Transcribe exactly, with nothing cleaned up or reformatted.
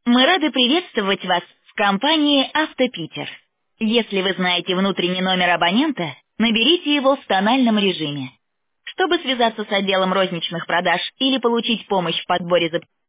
Мы рады приветствовать вас в компании «Автопитер». Если вы знаете внутренний номер абонента, наберите его в тональном режиме. Чтобы связаться с отделом розничных продаж или получить помощь в подборе запчастей,